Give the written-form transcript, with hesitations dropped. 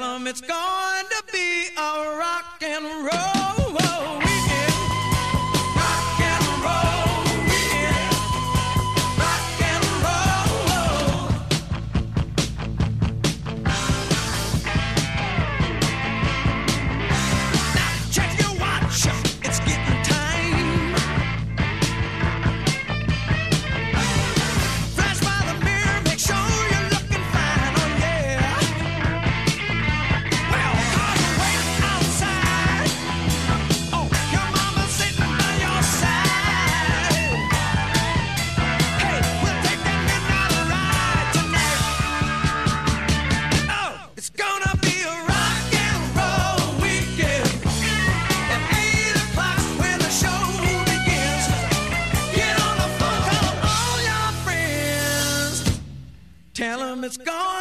'em it's going to be a rock and roll weekend. Rock and roll weekend. Rock and roll. Now check your watch, it's getting time. Flash by the mirror, make sure you're looking fine, oh yeah. Well, cars are waiting outside. Oh, your mama's sitting by your side. Hey, we'll take that midnight ride tonight. Oh, it's gonna be a rock and roll weekend. At 8 o'clock when the show begins. Get on the phone, call all your friends. Tell 'em it's gonna